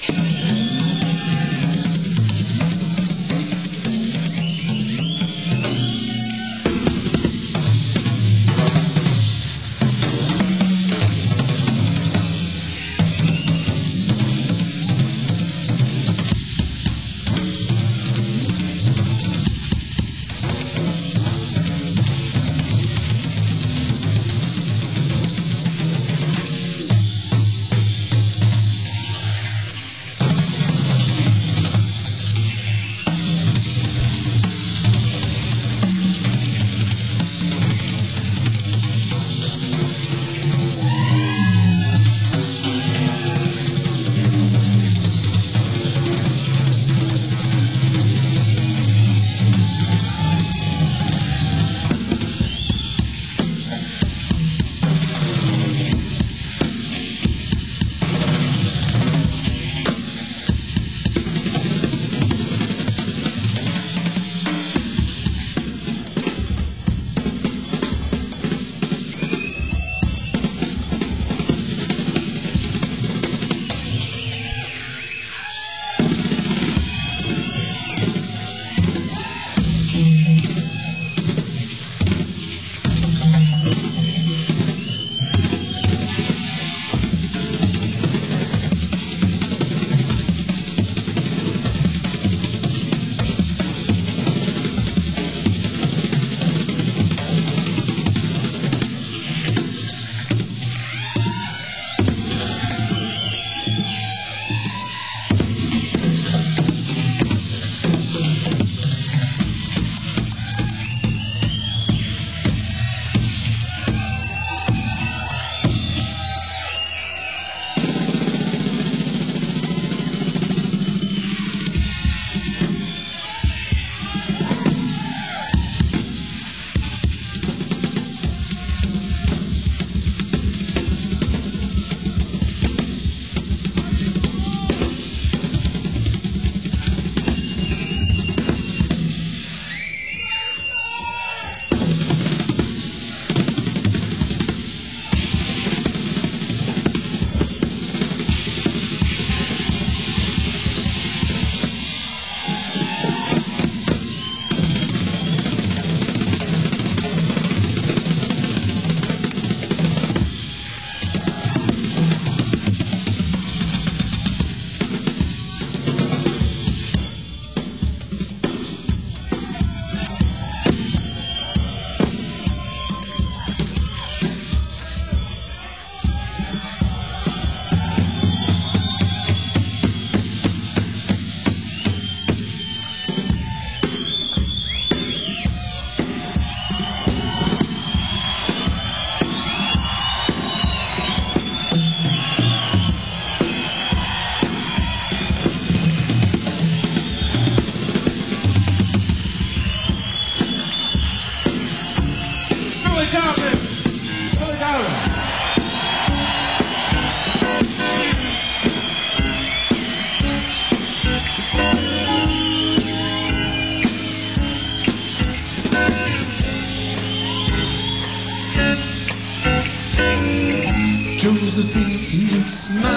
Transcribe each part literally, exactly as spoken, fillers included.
Josephine, it's my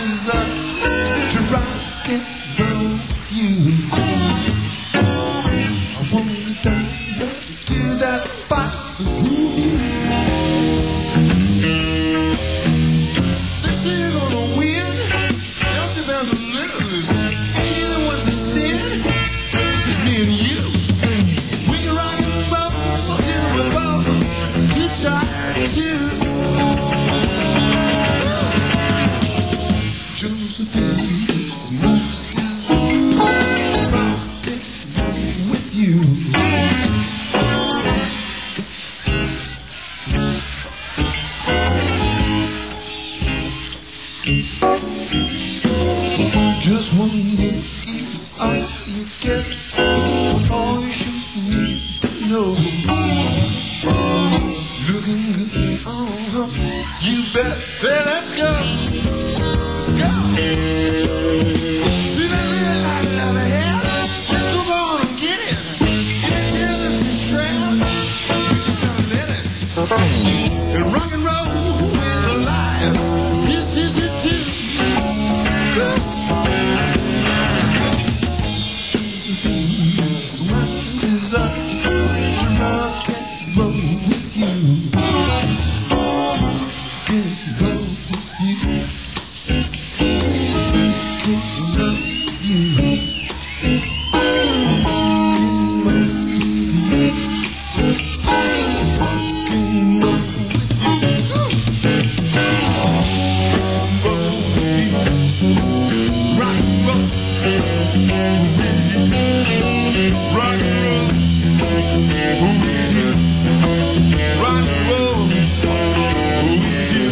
desire to rock and roll with you. I wanna dance to that fire. Say she's gonna win, tell she bound to lose. Either one's a sin, it's just me and you. We can rock and roll till we're both too tired to. Josephine, it's my desire, rocking with you. Just one look is all you get, all you should need to know. Looking good, uh-huh, you bet. Hey, let's go. Let's go. See that red light out ahead? Let's go on and get it. If it tears us to shreds, we just gotta let it. And rock and roll with the lions. This is it too. Good. Rock and roll with you. Rock and roll with you.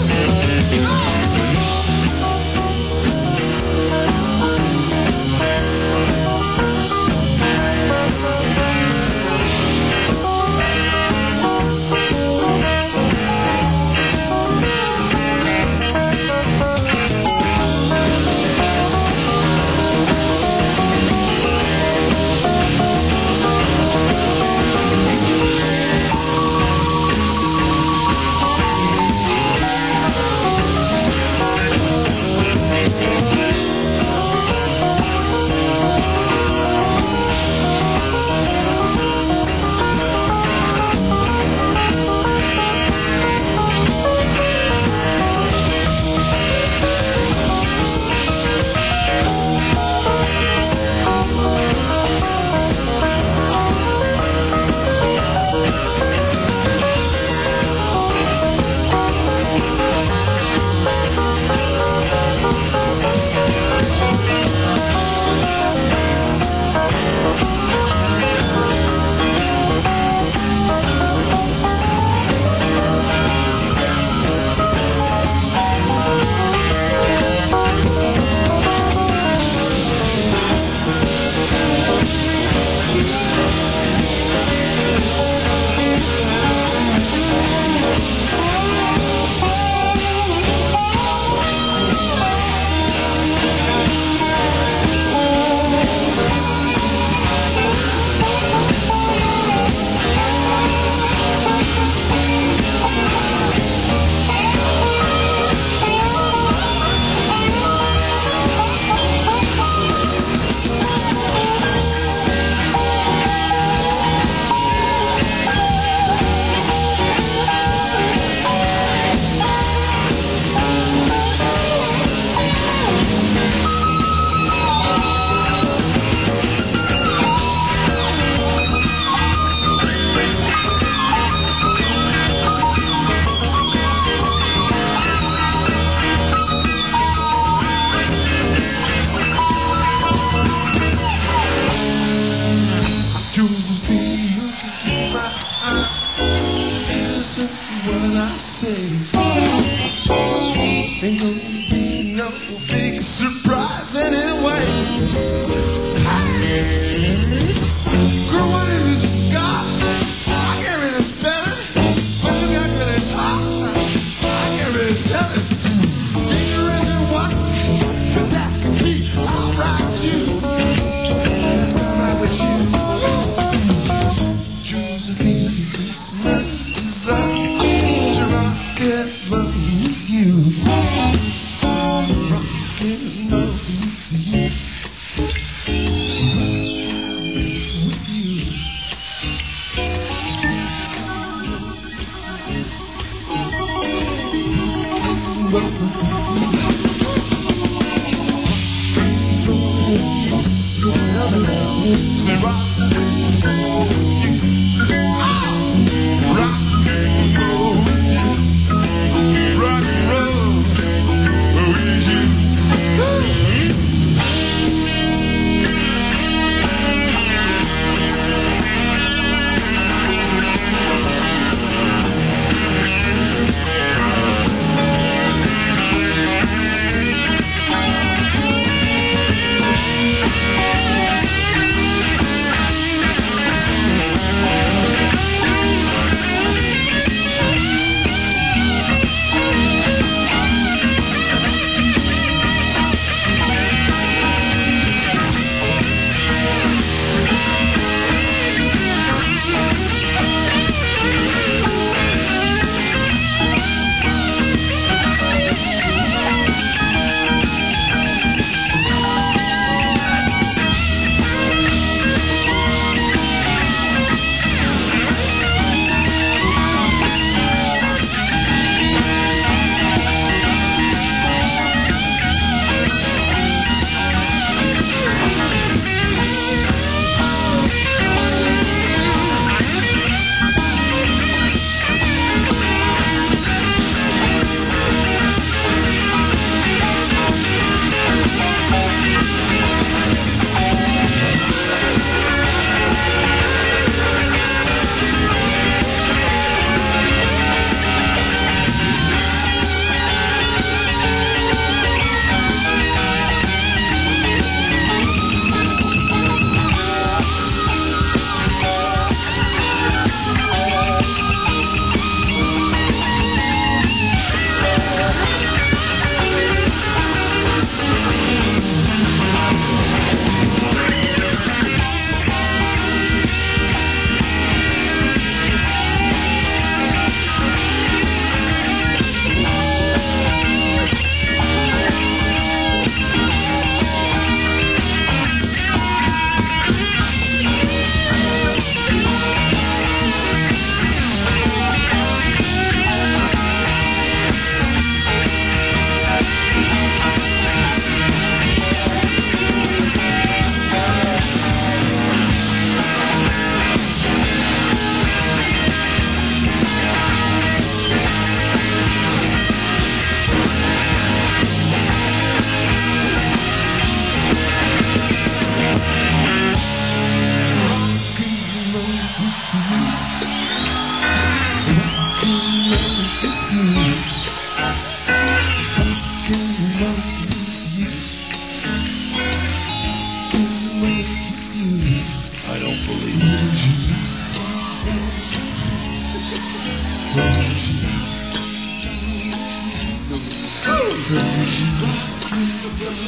What I say ain't gonna be no big surprise anyway. Hey, girl, what is this God? I can't really spell it, but you got really talk. I can't really tell it. Do you really want that that could be alright too? That's alright with you, Josephine. It's my desire. Rock and roll with you. Rock and roll with you. With you. Say rock and roll with you. Rock and roll with you. Rock and roll with you.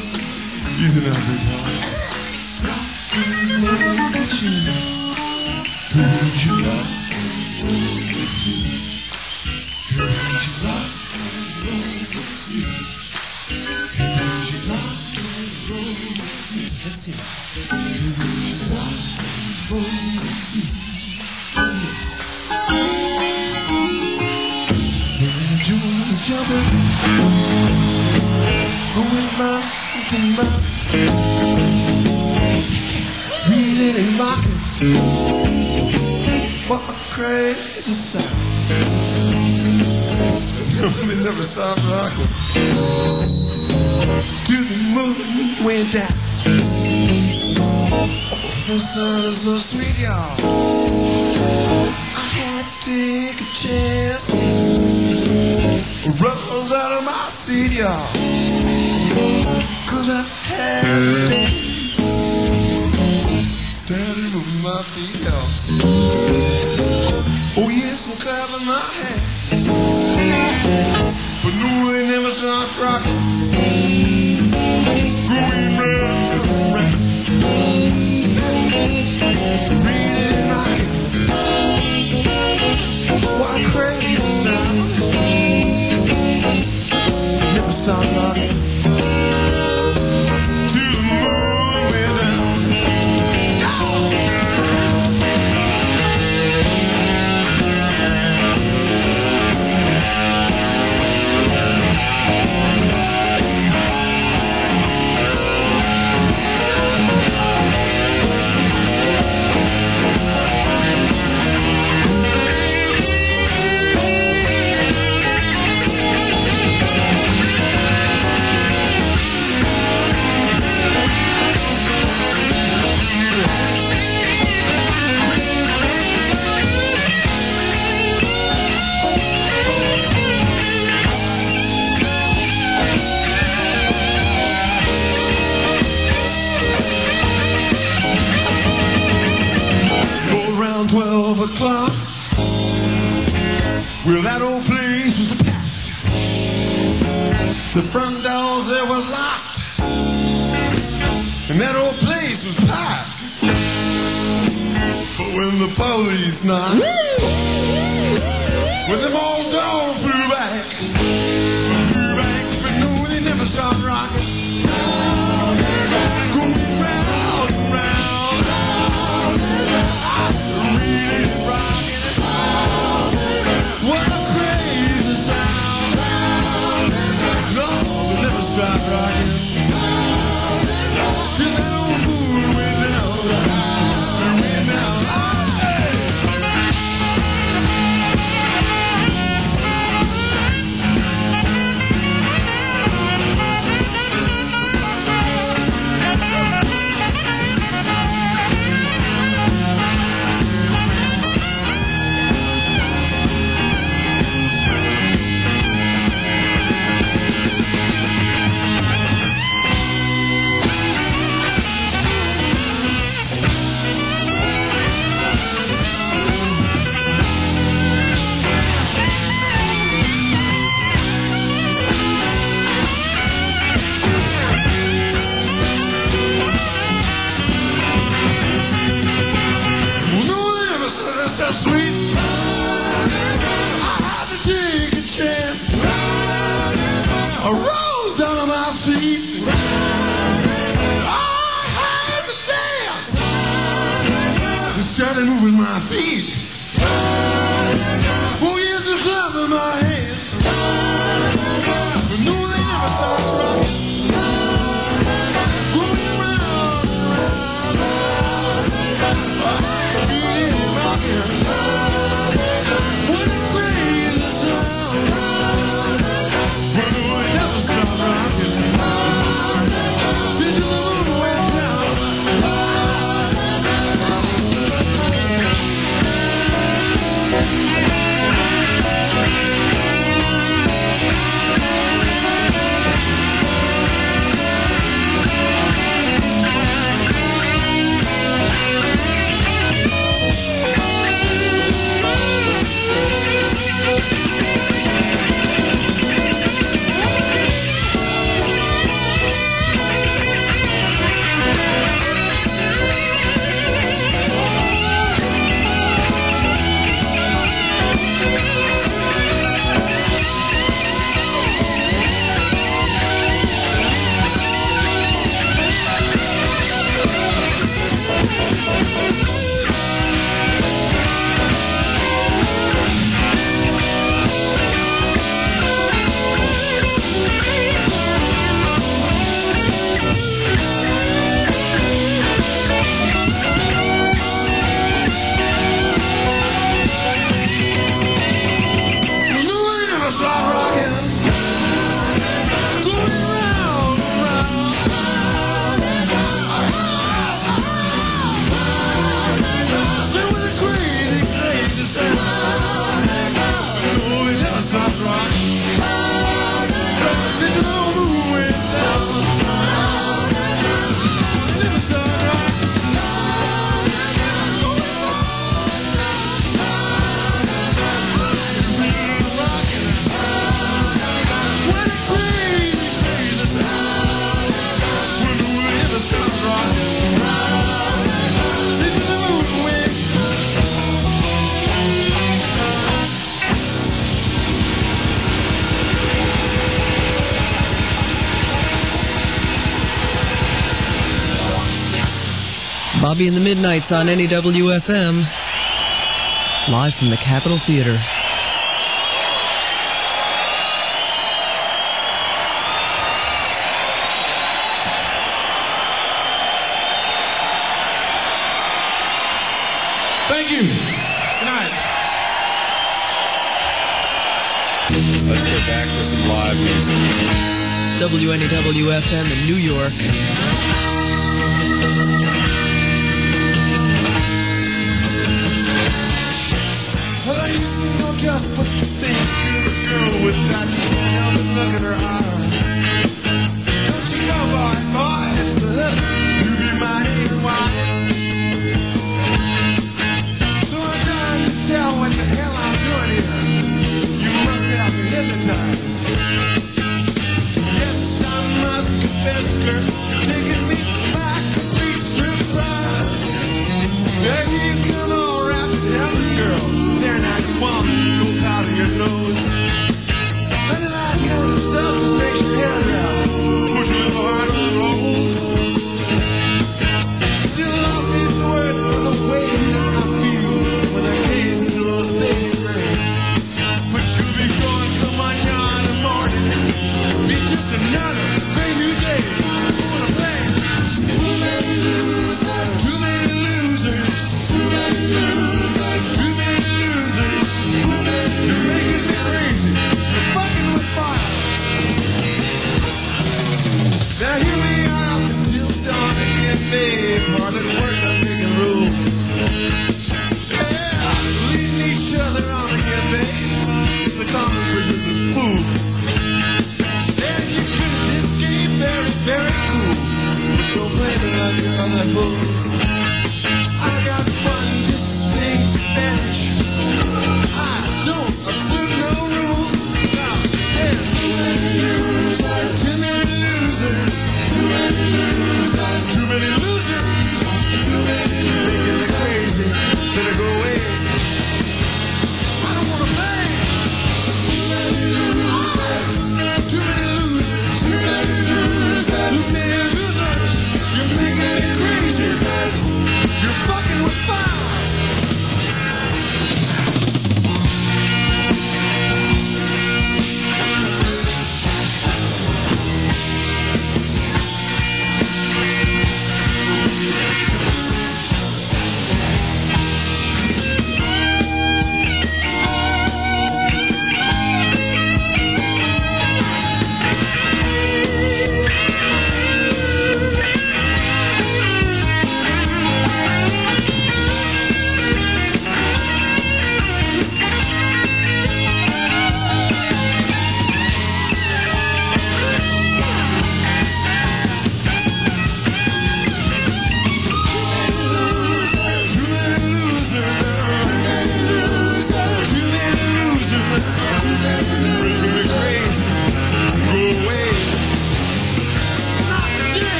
Easy now, big boy. Look at you. Who would you love? Who would you love? Who would you love? Let's hear it. Who would you love? Who would you When the jewel is jumping, going mountain mountain, reading and rocking, what a crazy sound. They never stop rocking till the moon went down. Oh, the sun is so sweet, y'all. I had to take a chance, rose out of my seat, y'all, 'cause I had to dance, standing with my feet, y'all. Oh yes, I'm clapping my hands, but no, they never stopped rocking, going round and round, reading and rocking. What a crazy sound. Never stop rocking till the moon went down. Twelve o'clock, well, that old place was packed. The front doors there was locked, and that old place was packed. But when the police knocked, when them old dogs flew back, flew back, but no, they never stopped rocking. Going round and round, really rocking. What a crazy sound. No, they never stopped rocking till that old moon went down, went down. Hey! Sweet, I had to take a chance. I rose down on my seat. I had to dance. I started moving my feet. Oh yes, I clapping my hands. But no, they never stopped rocking. Going round and round, beating and rocking. What a crazy sound. But no, they never stopped rocking. Till the moon went down. Bobby and the Midnights on N E W F M, live from the Capitol Theater. Thank you. Good night. Let's go back to some live music. W N E W F M in New York. Well, I used to know just what to think of a girl with that can't help but look in her eyes. Don't you go, boy, boy, it's the hook. You be mighty wise. So I'm trying to tell what the hell I'm doing here. You must have been hypnotized. Yes, I must confess, girl, you're taking me by complete surprise. There you come all wrapped in heaven, girl. There now you want to go powder your nose. None of that kind of stuff, just takes your head out. Put your little heart on the roll. Still lost in the word for the way that I feel when I gaze into those baby brains. But you'll be gone come on yon in the morning. Be just another great new day. Wanna play? Too many losers, too many losers, too many losers, too many losers. You're making me crazy. You're fucking with fire. Now here we are up until dawn again, babe. Hard at work, I'm making rules. Yeah, leading each other on again, babe. It's the common version of fools. And you do this game very, very cool. But don't play me like your other fools. I got one distinct advantage. I don't observe no rules. Now, there's too many losers, too many losers, too many losers, too many losers, too many losers. Making me crazy, better go away. I don't wanna play. Too many losers, too many losers, too many losers, too many losers. You're making me crazy. You're fucking with fire.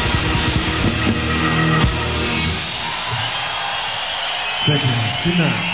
Thank you. Good night.